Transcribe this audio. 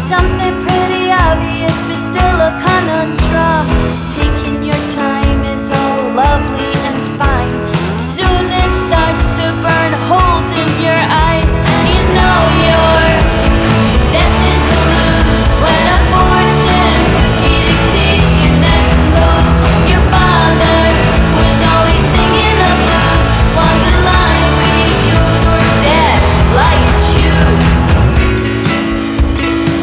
something pretty obvious, but still a conundrum. Take